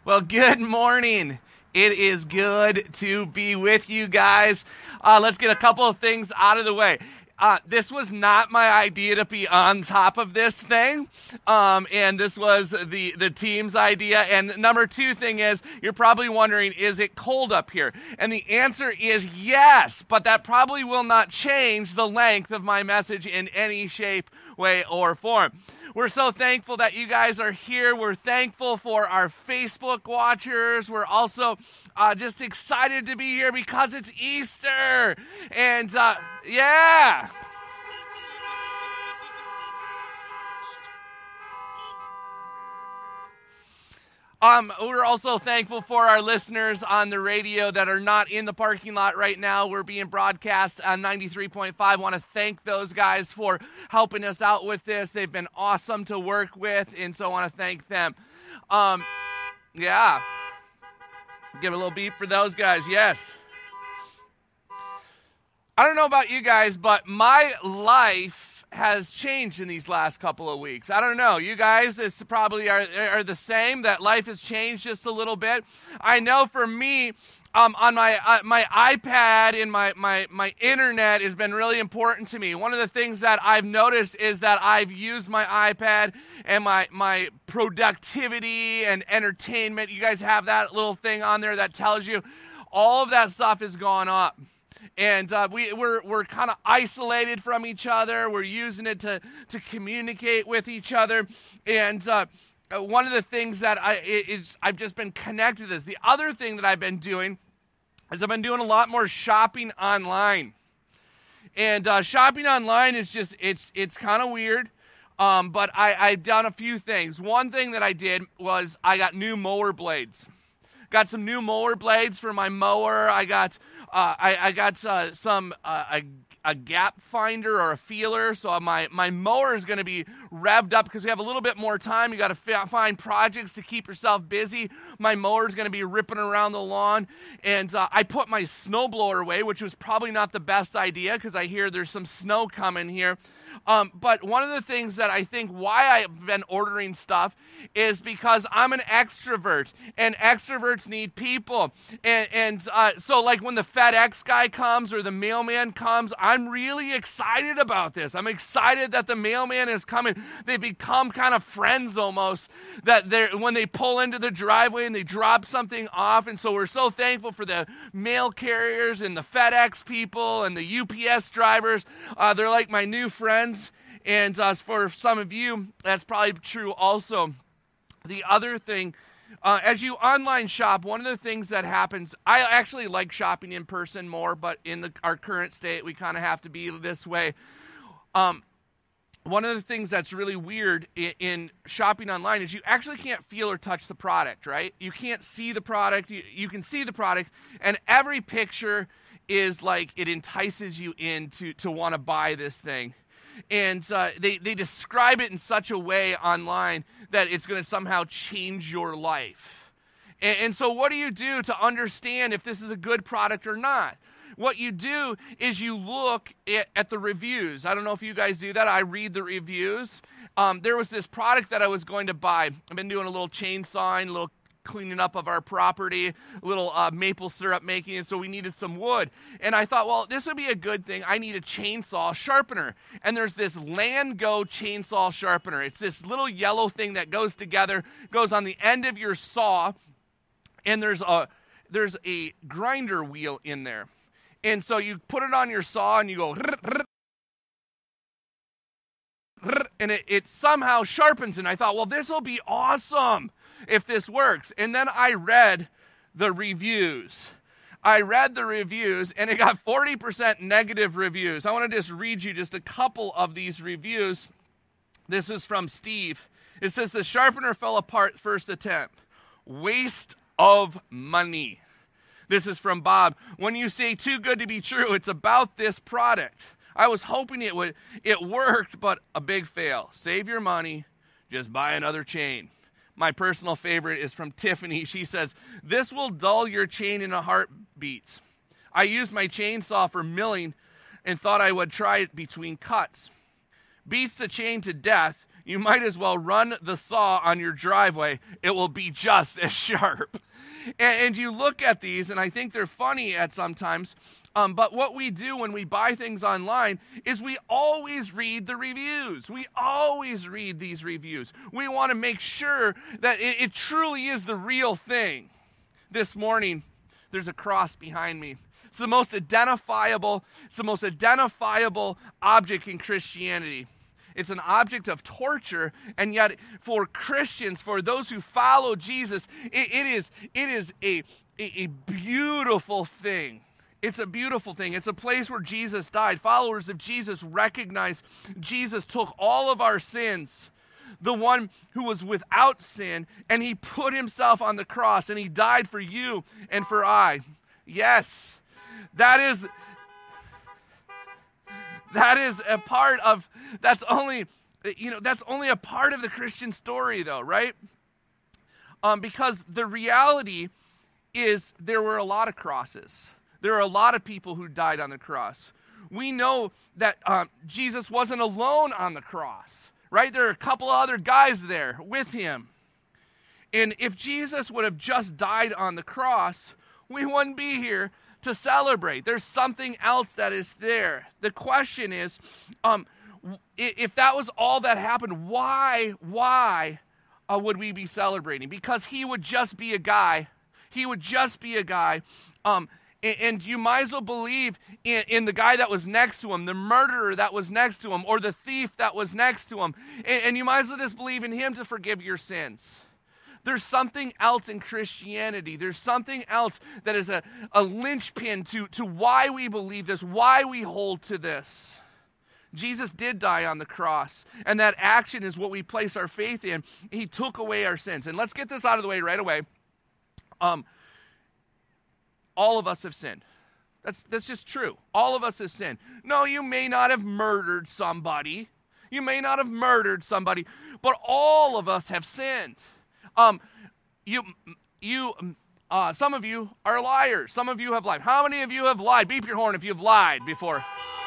Well, good morning. It is good to be with you guys. Let's get a couple of things out of the way. This was not my idea to be on top of this thing, and this was the team's idea. And number two thing is, you're probably wondering, is it cold up here? And the answer is yes, but that probably will not change the length of my message in any shape, way, or form. We're so thankful that you guys are here. We're thankful for our Facebook watchers. We're also just excited to be here because it's Easter. And yeah. We're also thankful for our listeners on the radio that are not in the parking lot right now. We're being broadcast on 93.5. I want to thank those guys for helping us out with this. They've been awesome to work with, and so I want to thank them. Yeah. Give a little beep for those guys. Yes. I don't know about you guys, but my life has changed in these last couple of weeks. I don't know. You guys probably are the same, that life has changed just a little bit. I know for me, on my iPad and my internet has been really important to me. One of the things that I've noticed is that I've used my iPad and my productivity and entertainment. You guys have that little thing on there that tells you all of that stuff has gone up. And we're kind of isolated from each other. We're using it to communicate with each other. And one of the things that I've just been connected to this. The other thing that I've been doing is I've been doing a lot more shopping online. And shopping online is just, it's kind of weird. But I've done a few things. One thing that I did was I got new mower blades. Got some new mower blades for my mower. I got a gap finder or a feeler, so my mower is going to be revved up because we have a little bit more time. You got to find projects to keep yourself busy. My mower is going to be ripping around the lawn, and I put my snowblower away, which was probably not the best idea because I hear there's some snow coming here. But one of the things that I think why I've been ordering stuff is because I'm an extrovert, and extroverts need people. And so like when the FedEx guy comes or the mailman comes, I'm really excited about this. I'm excited that the mailman is coming. They become kind of friends almost, that when they pull into the driveway and they drop something off. And so we're so thankful for the mail carriers and the FedEx people and the UPS drivers. They're like my new friends. And for some of you, that's probably true also. The other thing, as you online shop, one of the things that happens, I actually like shopping in person more, but in our current state, we kind of have to be this way. One of the things that's really weird in shopping online is you actually can't feel or touch the product, right? You can't see the product. You can see the product, and every picture is like it entices you in to want to buy this thing. And they describe it in such a way online that it's going to somehow change your life. And so what do you do to understand if this is a good product or not? What you do is you look at the reviews. I don't know if you guys do that. I read the reviews. There was this product that I was going to buy. I've been doing a little chainsawing, a little cleaning up of our property, a little maple syrup making, and so we needed some wood. And I thought, well, this would be a good thing. I need a chainsaw sharpener. And there's this Landgo chainsaw sharpener. It's this little yellow thing that goes together, goes on the end of your saw, and there's a grinder wheel in there. And so you put it on your saw and you go, and it somehow sharpens. And I thought, well, this will be awesome if this works. And then I read the reviews. And it got 40% negative reviews. I want to just read you just a couple of these reviews. This is from Steve. It says, the sharpener fell apart first attempt. Waste of money. This is from Bob. When you say too good to be true, it's about this product. I was hoping it worked, but a big fail. Save your money, just buy another chain. My personal favorite is from Tiffany. She says, this will dull your chain in a heartbeat. I used my chainsaw for milling and thought I would try it between cuts. Beats the chain to death. you might as well run the saw on your driveway. It will be just as sharp. And you look at these, and I think they're funny at sometimes, but what we do when we buy things online is we always read the reviews. We always read these reviews. We want to make sure that it truly is the real thing. This morning, there's a cross behind me. It's the most identifiable object in Christianity. It's an object of torture, and yet for Christians, for those who follow Jesus, it is a beautiful thing. It's a beautiful thing. It's a place where Jesus died. Followers of Jesus recognize Jesus took all of our sins, the one who was without sin, and he put himself on the cross, and he died for you and for I. Yes, that is a part of, that's only a part of the Christian story, though, right? Because the reality is there were a lot of crosses. There are a lot of people who died on the cross. We know that Jesus wasn't alone on the cross, right? There are a couple of other guys there with him. And if Jesus would have just died on the cross, we wouldn't be here to celebrate. There's something else that is there. The question is, if that was all that happened, why would we be celebrating? Because he would just be a guy. He would just be a guy. And you might as well believe in the guy that was next to him, the murderer that was next to him, or the thief that was next to him. And you might as well just believe in him to forgive your sins. There's something else in Christianity. There's something else that is a linchpin to why we believe this, why we hold to this. Jesus did die on the cross, and that action is what we place our faith in. He took away our sins. And let's get this out of the way right away. All of us have sinned. That's just true. All of us have sinned. No, you may not have murdered somebody. You may not have murdered somebody, but all of us have sinned. Some of you are liars. Some of you have lied. How many of you have lied? Beep your horn if you've lied before.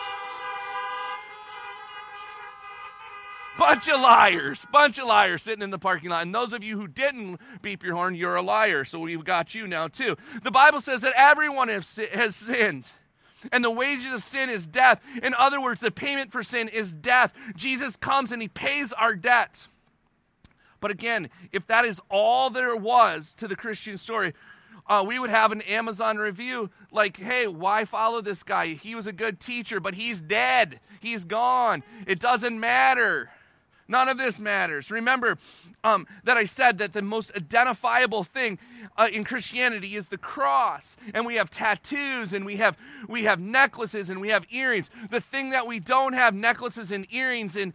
Bunch of liars sitting in the parking lot. And those of you who didn't beep your horn, you're a liar. So we've got you now too. The Bible says that everyone has sinned. And the wages of sin is death. In other words, the payment for sin is death. Jesus comes and he pays our debt. But again, if that is all there was to the Christian story, we would have an Amazon review like, hey, why follow this guy? He was a good teacher, but he's dead. He's gone. It doesn't matter. None of this matters. Remember that I said that the most identifiable thing in Christianity is the cross. And we have tattoos, and we have necklaces, and we have earrings. The thing that we don't have necklaces and earrings and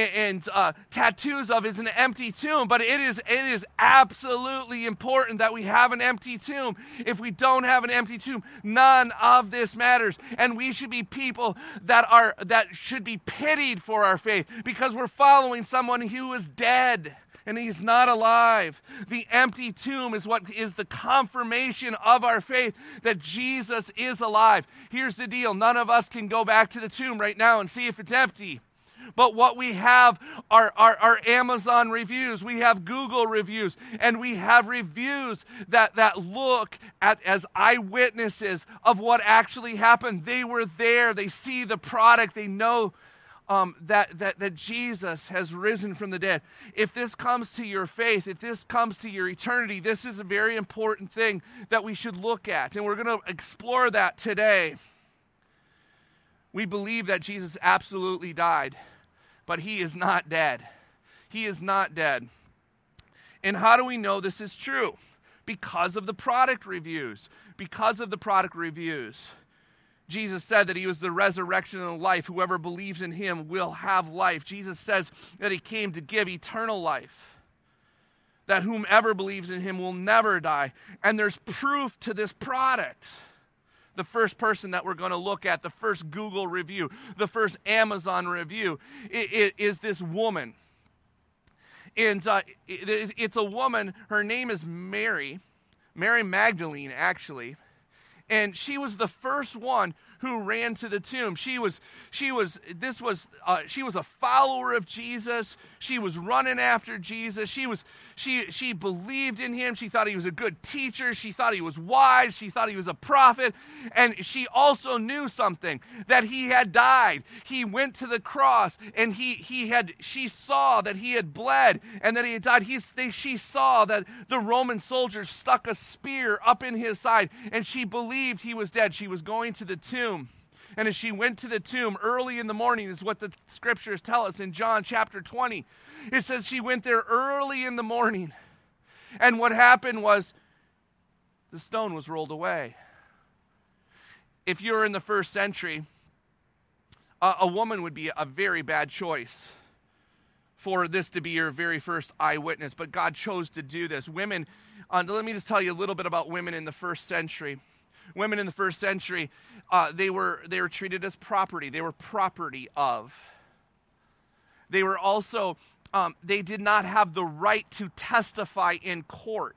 tattoos of is an empty tomb. But it is absolutely important that we have an empty tomb. If we don't have an empty tomb, none of this matters. And we should be people that should be pitied for our faith, because we're following someone who is dead and he's not alive. The empty tomb is what is the confirmation of our faith that Jesus is alive. Here's the deal. None of us can go back to the tomb right now and see if it's empty. But what we have are Amazon reviews, we have Google reviews, and we have reviews that look at as eyewitnesses of what actually happened. They were there, they see the product, they know that Jesus has risen from the dead. If this comes to your faith, if this comes to your eternity, this is a very important thing that we should look at, and we're going to explore that today. We believe that Jesus absolutely died, but he is not dead. He is not dead. And how do we know this is true? Because of the product reviews. Because of the product reviews. Jesus said that he was the resurrection and the life. Whoever believes in him will have life. Jesus says that he came to give eternal life. That whomever believes in him will never die. And there's proof to this product. The first person that we're going to look at, the first Google review, the first Amazon review, is this woman. And it's a woman, her name is Mary Magdalene, actually. And she was the first one who ran to the tomb. She was a follower of Jesus. She was running after Jesus. She believed in him. She thought he was a good teacher. She thought he was wise. She thought he was a prophet. And she also knew something, that he had died. He went to the cross, and she saw that he had bled and that he had died. She saw that the Roman soldiers stuck a spear up in his side, and she believed he was dead. She was going to the tomb. And as she went to the tomb early in the morning, is what the scriptures tell us in John chapter 20. It says she went there early in the morning. And what happened was the stone was rolled away. If you're in the first century, a woman would be a very bad choice for this to be your very first eyewitness. But God chose to do this. Women, let me just tell you a little bit about women in the first century. Women in the first century, they were treated as property. They were property of. They were also, they did not have the right to testify in court.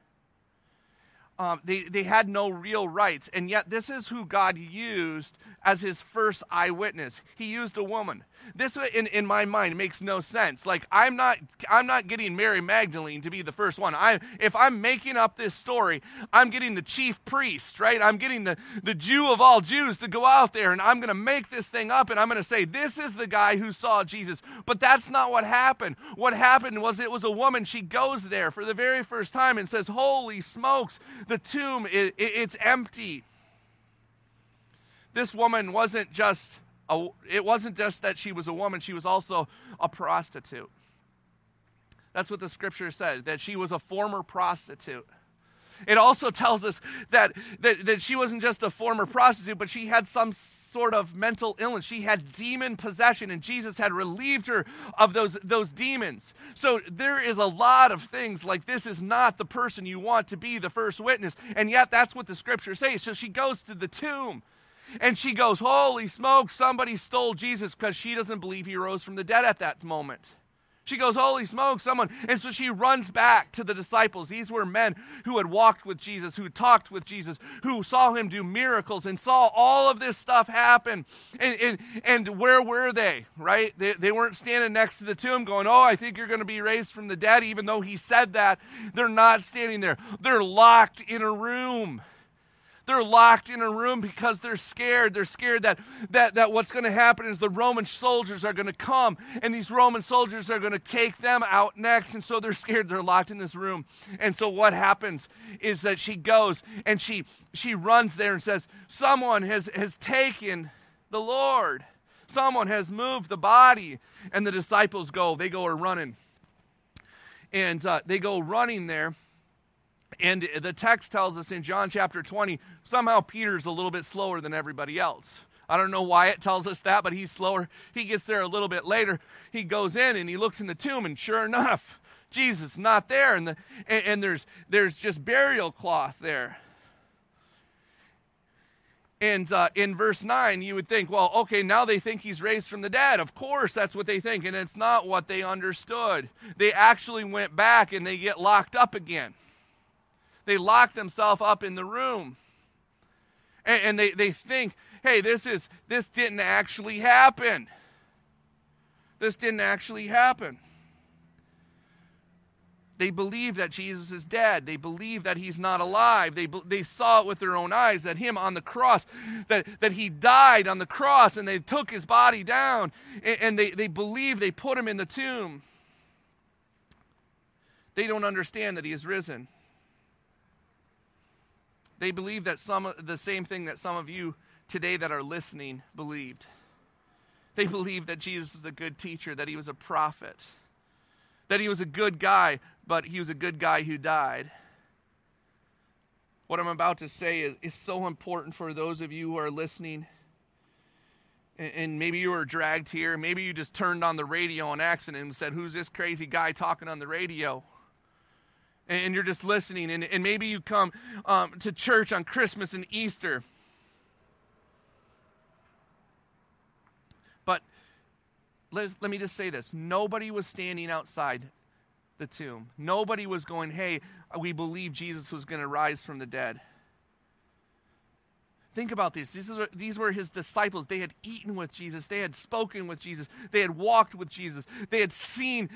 They had no real rights, and yet this is who God used as his first eyewitness. He used a woman. This, in my mind, makes no sense. Like, I'm not getting Mary Magdalene to be the first one. If I'm making up this story, I'm getting the chief priest, right? I'm getting the Jew of all Jews to go out there, and I'm going to make this thing up, and I'm going to say, this is the guy who saw Jesus. But that's not what happened. What happened was, it was a woman. She goes there for the very first time and says, holy smokes, the tomb, it's empty. This woman wasn't just that she was a woman, she was also a prostitute. That's what the scripture said, that she was a former prostitute. It also tells us that she wasn't just a former prostitute, but she had some sort of mental illness. She had demon possession, and Jesus had relieved her of those demons. So there is a lot of things like, this is not the person you want to be the first witness, and yet that's what the scripture says. So she goes to the tomb, and she goes, holy smoke, somebody stole Jesus, because she doesn't believe he rose from the dead at that moment. She goes, holy smoke, someone. And so she runs back to the disciples. These were men who had walked with Jesus, who talked with Jesus, who saw him do miracles and saw all of this stuff happen. And where were they, right? They weren't standing next to the tomb going, oh, I think you're going to be raised from the dead, even though he said that. They're not standing there. They're locked in a room. They're locked in a room because they're scared. They're scared that what's going to happen is the Roman soldiers are going to come, and these Roman soldiers are going to take them out next. And so they're scared. They're locked in this room. And so what happens is that she goes and she runs there and says, someone has taken the Lord. Someone has moved the body. And the disciples they go running. And they go running there. And the text tells us in John chapter 20, somehow Peter's a little bit slower than everybody else. I don't know why it tells us that, but he's slower. He gets there a little bit later. He goes in and he looks in the tomb, and sure enough, Jesus is not there. And there's just burial cloth there. And in verse 9, you would think, well, okay, now they think he's raised from the dead. Of course, that's what they think. And it's not what they understood. They actually went back and they get locked up again. They lock themselves up in the room. And they think, hey, this didn't actually happen. This didn't actually happen. They believe that Jesus is dead. They believe that he's not alive. They saw it with their own eyes, that him on the cross, that he died on the cross, and they took his body down, and they believe they put him in the tomb. They don't understand that he is risen. They believe that the same thing that some of you today that are listening believed. They believe that Jesus is a good teacher, that he was a prophet, that he was a good guy, but he was a good guy who died. What I'm about to say is so important for those of you who are listening. And maybe you were dragged here. Maybe you just turned on the radio on accident and said, who's this crazy guy talking on the radio? And you're just listening, and maybe you come to church on Christmas and Easter. But let me just say this. Nobody was standing outside the tomb. Nobody was going, hey, we believe Jesus was going to rise from the dead. Think about this. These were his disciples. They had eaten with Jesus. They had spoken with Jesus. They had walked with Jesus. They had seen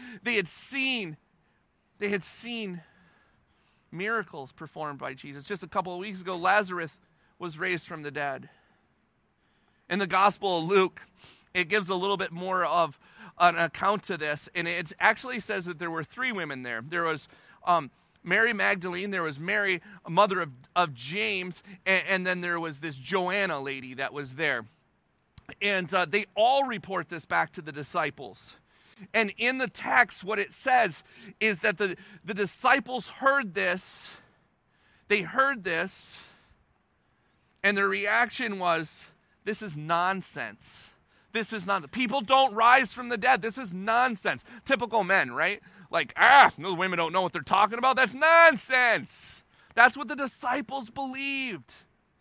miracles performed by Jesus. Just a couple of weeks ago, Lazarus was raised from the dead. In the Gospel of Luke, it gives a little bit more of an account to this, and it actually says that there were 3 women there. There was Mary Magdalene, there was Mary, a mother of James, and then there was this Joanna lady that was there. And they all report this back to the disciples. And in the text, what it says is that the disciples heard this, and their reaction was, this is nonsense. This is nonsense. People don't rise from the dead. This is nonsense. Typical men, right? Like, those women don't know what they're talking about. That's nonsense. That's what the disciples believed.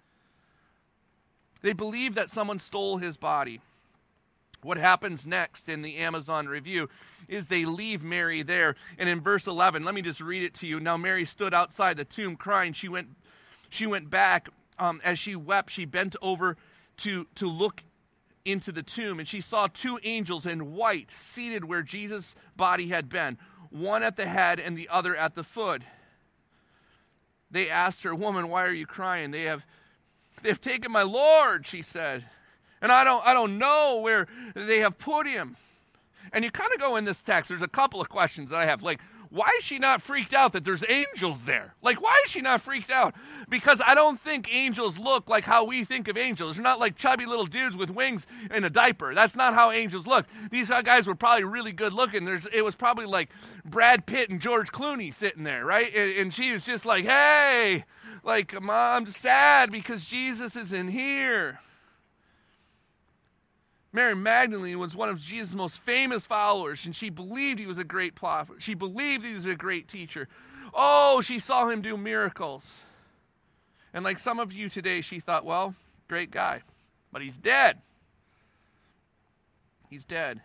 They believed that someone stole his body. What happens next in the Amazon Review is they leave Mary there. And in verse 11, let me just read it to you. Now Mary stood outside the tomb crying. She went back. As she wept, she bent over to look into the tomb, and she saw 2 angels in white seated where Jesus' body had been, one at the head and the other at the foot. They asked her, "Woman, why are you crying?" They've taken my Lord," she said, "and I don't know where they have put him." And you kind of go in this text, there's a couple of questions that I have, like, why is she not freaked out that there's angels there? Like, why is she not freaked out? Because I don't think angels look like how we think of angels. They're not like chubby little dudes with wings and a diaper. That's not how angels look. These guys were probably really good looking. It was probably like Brad Pitt and George Clooney sitting there, right? And she was just like, hey, like, Mom, I'm sad because Jesus isn't here. Mary Magdalene was one of Jesus' most famous followers, and she believed he was a great prophet. She believed he was a great teacher. Oh, she saw him do miracles. And like some of you today, she thought, well, great guy, but he's dead. He's dead.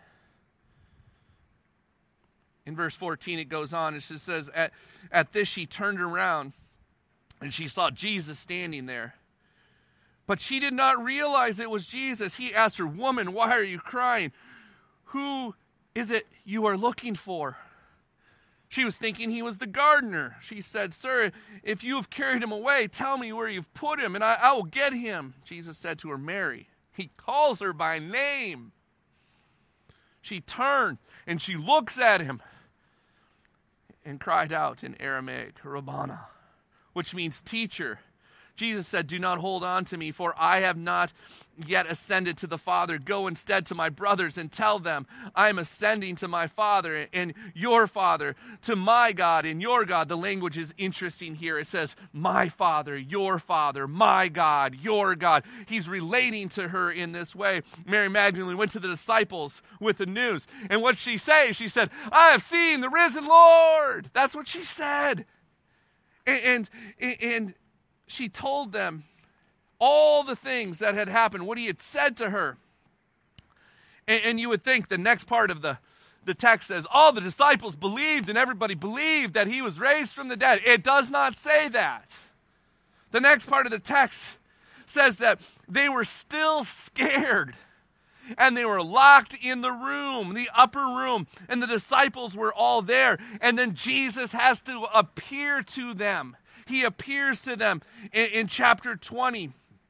In verse 14, it goes on. It just says, at this she turned around, and she saw Jesus standing there. But she did not realize it was Jesus. He asked her, "Woman, why are you crying? Who is it you are looking for?" She was thinking he was the gardener. She said, "Sir, if you have carried him away, tell me where you've put him, and I will get him." Jesus said to her, "Mary." He calls her by name. She turned, and she looks at him and cried out in Aramaic, "Rabbana," which means teacher. Jesus said, "Do not hold on to me, for I have not yet ascended to the Father. Go instead to my brothers and tell them, I am ascending to my Father and your Father, to my God and your God." The language is interesting here. It says, my Father, my God, your God. He's relating to her in this way. Mary Magdalene went to the disciples with the news. And what did she say? She said, "I have seen the risen Lord." That's what she said. And she told them all the things that had happened, what he had said to her. And you would think the next part of the text says, all the disciples believed and everybody believed that he was raised from the dead. It does not say that. The next part of the text says that they were still scared. And they were locked in the room, the upper room, and the disciples were all there. And then Jesus has to appear to them. He appears to them in chapter 20.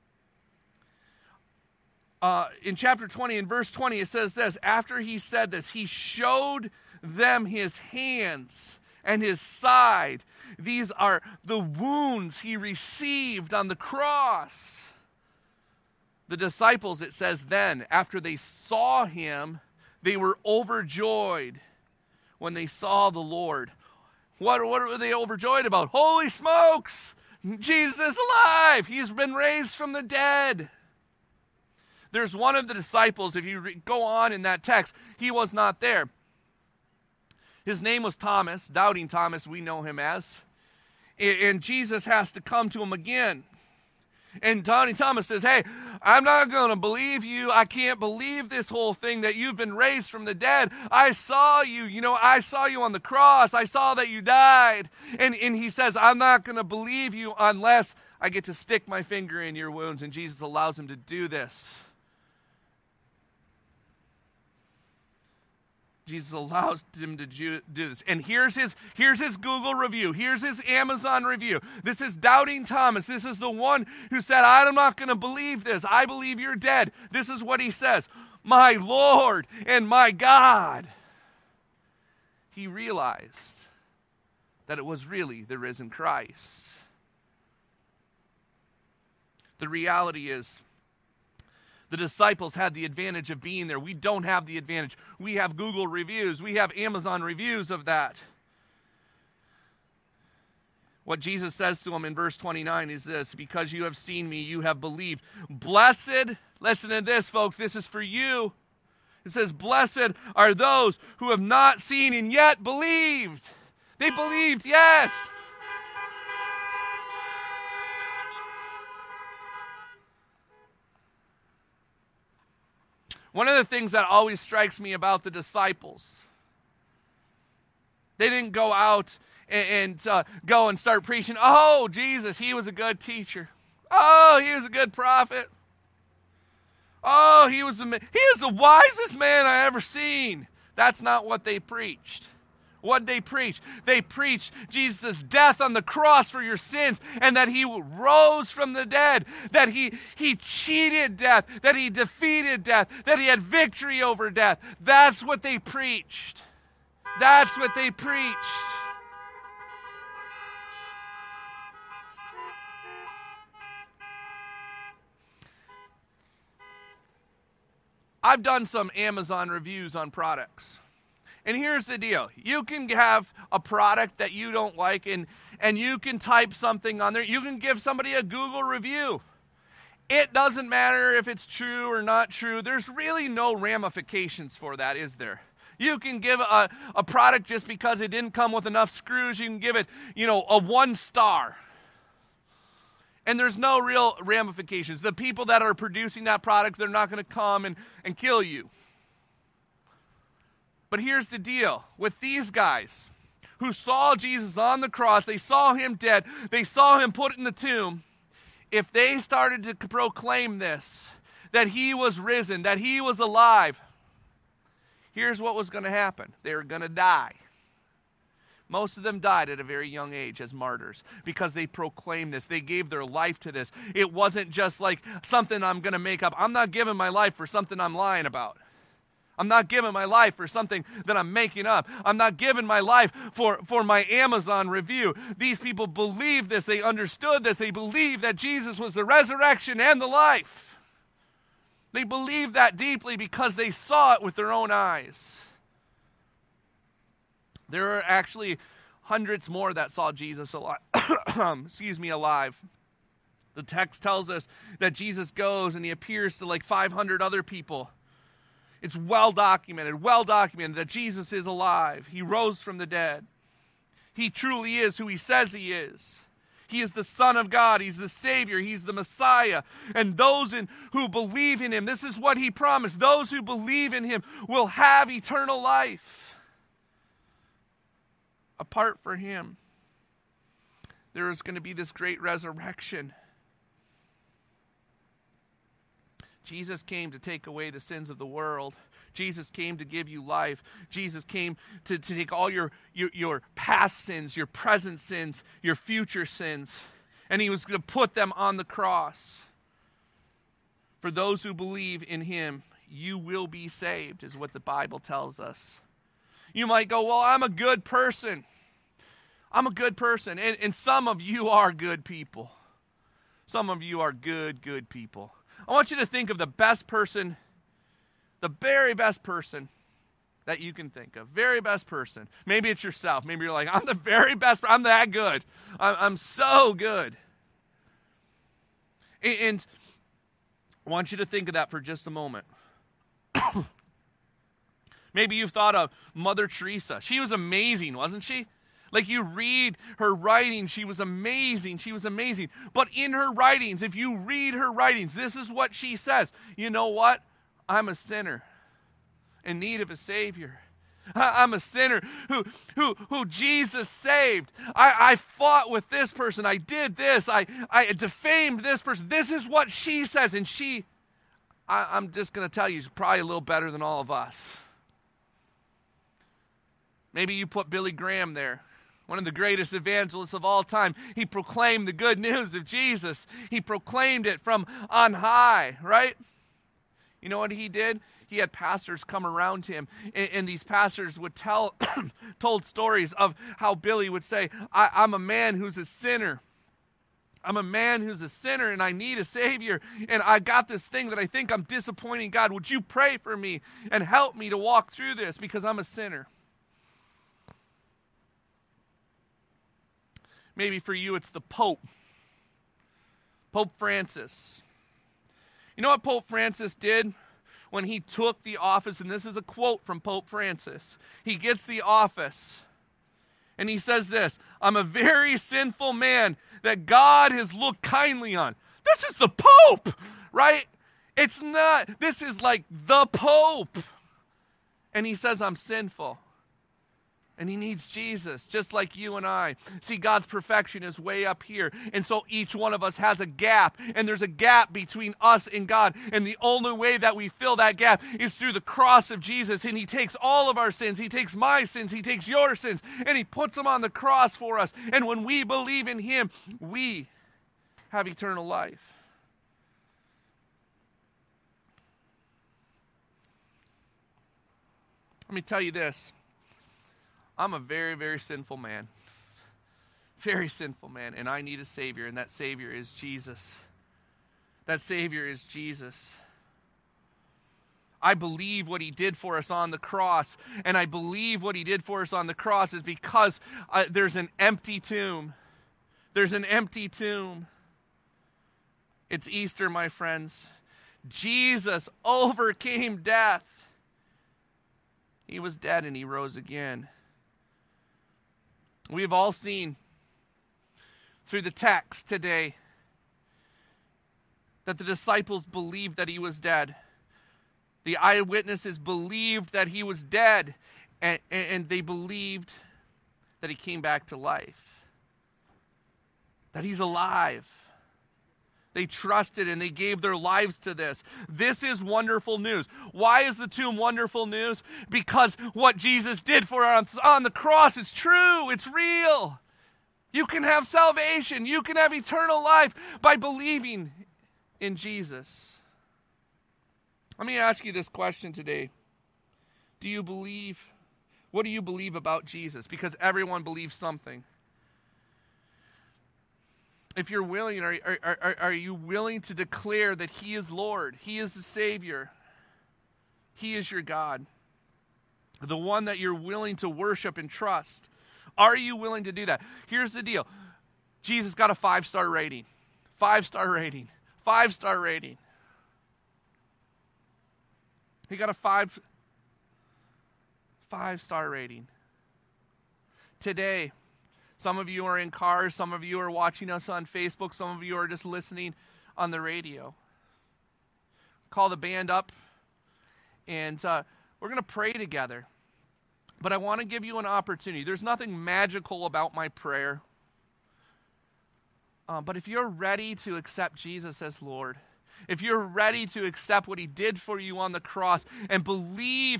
In chapter 20, in verse 20, it says this: after he said this, he showed them his hands and his side. These are the wounds he received on the cross. The disciples, it says then, after they saw him, they were overjoyed when they saw the Lord. What were they overjoyed about? Holy smokes! Jesus is alive! He's been raised from the dead. There's one of the disciples, if you go on in that text, he was not there. His name was Thomas, Doubting Thomas, we know him as. And Jesus has to come to him again. And Doubting Thomas says, hey, I'm not going to believe you. I can't believe this whole thing that you've been raised from the dead. I saw you. I saw you on the cross. I saw that you died. And he says, I'm not going to believe you unless I get to stick my finger in your wounds, and Jesus allows him to do this. Jesus allows him to do this. And here's his Google review. Here's his Amazon review. This is Doubting Thomas. This is the one who said, I'm not going to believe this. I believe you're dead. This is what he says. My Lord and my God. He realized that it was really the risen Christ. The reality is, the disciples had the advantage of being there. We don't have the advantage. We have Google reviews. We have Amazon reviews of that. What Jesus says to them in verse 29 is this: because you have seen me, you have believed. Blessed, listen to this, folks, this is for you. It says, blessed are those who have not seen and yet believed. They believed, yes. One of the things that always strikes me about the disciples, they didn't go out and go and start preaching, oh, Jesus, he was a good teacher. Oh, he was a good prophet. Oh, he was the wisest man I ever seen. That's not what they preached. What they preached? They preached Jesus' death on the cross for your sins, and that he rose from the dead, that he cheated death, that he defeated death, that he had victory over death. That's what they preached. That's what they preached. I've done some Amazon reviews on products. And here's the deal. You can have a product that you don't like, and you can type something on there. You can give somebody a Google review. It doesn't matter if it's true or not true. There's really no ramifications for that, is there? You can give a product just because it didn't come with enough screws. You can give it, a 1 star. And there's no real ramifications. The people that are producing that product, they're not going to come and kill you. But here's the deal with these guys who saw Jesus on the cross. They saw him dead. They saw him put in the tomb. If they started to proclaim this, that he was risen, that he was alive, here's what was going to happen. They were going to die. Most of them died at a very young age as martyrs because they proclaimed this. They gave their life to this. It wasn't just like something I'm going to make up. I'm not giving my life for something I'm lying about. I'm not giving my life for something that I'm making up. I'm not giving my life for my Amazon review. These people believed this. They understood this. They believed that Jesus was the resurrection and the life. They believed that deeply because they saw it with their own eyes. There are actually hundreds more that saw Jesus alive. alive. The text tells us that Jesus goes and he appears to like 500 other people. It's well documented that Jesus is alive. He rose from the dead. He truly is who he says he is. He is the Son of God. He's the Savior. He's the Messiah. And those who believe in him, this is what he promised. Those who believe in him will have eternal life. Apart from him, there is going to be this great resurrection. Jesus came to take away the sins of the world. Jesus came to give you life. Jesus came to take all your past sins, your present sins, your future sins, and he was going to put them on the cross. For those who believe in him, you will be saved, is what the Bible tells us. You might go, well, I'm a good person. I'm a good person. And some of you are good people. Some of you are good people. I want you to think of the best person, the very best person that you can think of. Very best person. Maybe it's yourself. Maybe you're like, I'm the very best. I'm that good. I'm so good. And I want you to think of that for just a moment. Maybe you've thought of Mother Teresa. She was amazing, wasn't she? Like you read her writings, she was amazing. She was amazing. But in her writings, if you read her writings, this is what she says. You know what? I'm a sinner in need of a Savior. I'm a sinner who Jesus saved. I fought with this person. I did this. I defamed this person. This is what she says. And I'm just going to tell you, she's probably a little better than all of us. Maybe you put Billy Graham there, one of the greatest evangelists of all time. He proclaimed the good news of Jesus. He proclaimed it from on high, right? You know what he did? He had pastors come around him, and these pastors would told stories of how Billy would say, I'm a man who's a sinner. I'm a man who's a sinner, and I need a Savior, and I got this thing that I think I'm disappointing God. Would you pray for me and help me to walk through this because I'm a sinner? Maybe for you it's the Pope. Pope Francis. You know what Pope Francis did when he took the office? And this is a quote from Pope Francis. He gets the office, and he says this, I'm a very sinful man that God has looked kindly on. This is the Pope, right? It's not. This is like the Pope. And he says, I'm sinful. And he needs Jesus, just like you and I. See, God's perfection is way up here. And so each one of us has a gap. And there's a gap between us and God. And the only way that we fill that gap is through the cross of Jesus. And he takes all of our sins. He takes my sins. He takes your sins. And he puts them on the cross for us. And when we believe in him, we have eternal life. Let me tell you this. I'm a very, very sinful man. Very sinful man. And I need a Savior. And that Savior is Jesus. That Savior is Jesus. I believe what he did for us on the cross. And I believe what he did for us on the cross is because there's an empty tomb. There's an empty tomb. It's Easter, my friends. Jesus overcame death. He was dead and he rose again. We have all seen through the text today that the disciples believed that he was dead. The eyewitnesses believed that he was dead, and they believed that he came back to life, that he's alive. They trusted and they gave their lives to this. This is wonderful news. Why is the tomb wonderful news? Because what Jesus did for us on the cross is true. It's real. You can have salvation. You can have eternal life by believing in Jesus. Let me ask you this question today. Do you believe? What do you believe about Jesus? Because everyone believes something. If you're willing, are you willing to declare that he is Lord? He is the Savior. He is your God. The one that you're willing to worship and trust. Are you willing to do that? Here's the deal. Jesus got a 5-star rating. 5-star rating. 5-star rating. He got a 5-star rating. Today, some of you are in cars, some of you are watching us on Facebook, some of you are just listening on the radio. Call the band up, and we're going to pray together. But I want to give you an opportunity. There's nothing magical about my prayer. But if you're ready to accept Jesus as Lord, if you're ready to accept what he did for you on the cross and believe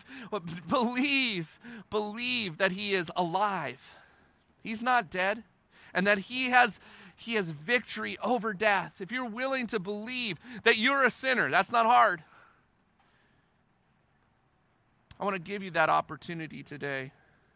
that he is alive, he's not dead, and that he has victory over death. If you're willing to believe that you're a sinner, that's not hard. I want to give you that opportunity today.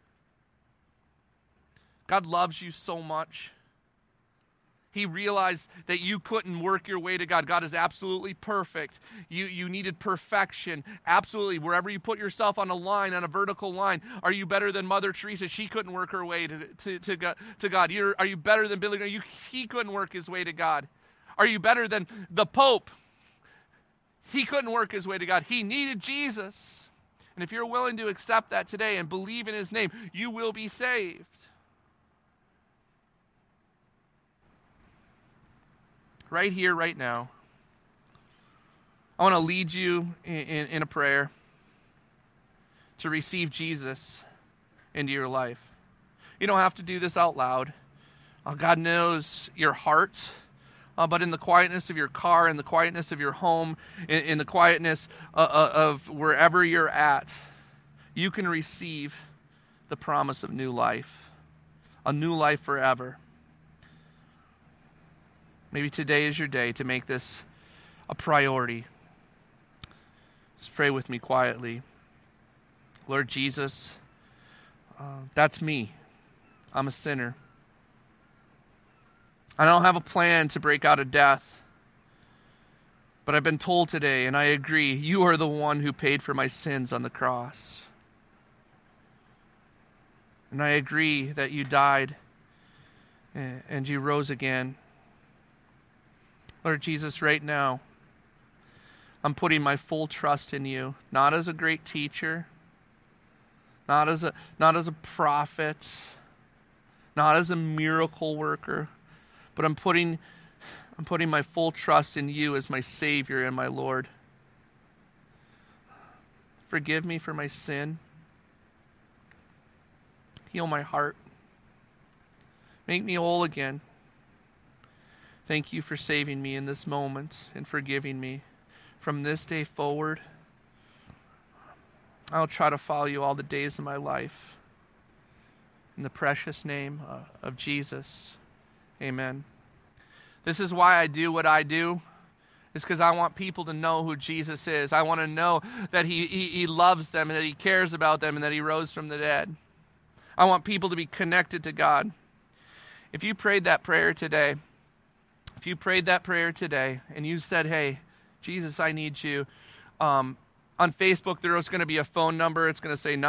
God loves you so much. He realized that you couldn't work your way to God. God is absolutely perfect. You needed perfection. Absolutely. Wherever you put yourself on a line, on a vertical line, are you better than Mother Teresa? She couldn't work her way to God. Are you better than Billy Graham? He couldn't work his way to God. Are you better than the Pope? He couldn't work his way to God. He needed Jesus. And if you're willing to accept that today and believe in his name, you will be saved. Right here, right now. I want to lead you in a prayer. to receive Jesus into your life. You don't have to do this out loud. God knows your heart. But in the quietness of your car, in the quietness of your home, in the quietness of wherever you're at, you can receive the promise of new life, a new life forever. Maybe today is your day to make this a priority. Just pray with me quietly. Lord Jesus, that's me. I'm a sinner. I don't have a plan to break out of death. But I've been told today, and I agree, you are the one who paid for my sins on the cross. And I agree that you died and you rose again. Lord Jesus, right now, I'm putting my full trust in you, not as a great teacher, not as a prophet, not as a miracle worker, but I'm putting my full trust in you as my Savior and my Lord. Forgive me for my sin. Heal my heart. Make me whole again. Thank you for saving me in this moment and forgiving me. From this day forward, I'll try to follow you all the days of my life. In the precious name of Jesus. Amen. This is why I do what I do. It's because I want people to know who Jesus is. I want to know that he loves them and that he cares about them and that he rose from the dead. I want people to be connected to God. If you prayed that prayer today, and you said, hey, Jesus, I need you. On Facebook, there is going to be a phone number. It's going to say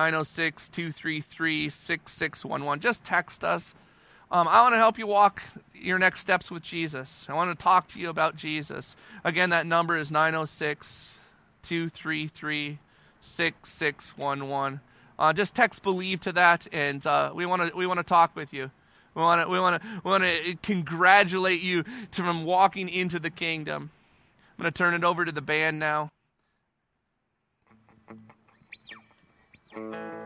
906-233-6611. Just text us. I want to help you walk your next steps with Jesus. I want to talk to you about Jesus. Again, that number is 906-233-6611. Just text believe to that, and we want to talk with you. We want to congratulate you from walking into the kingdom. I'm going to turn it over to the band now.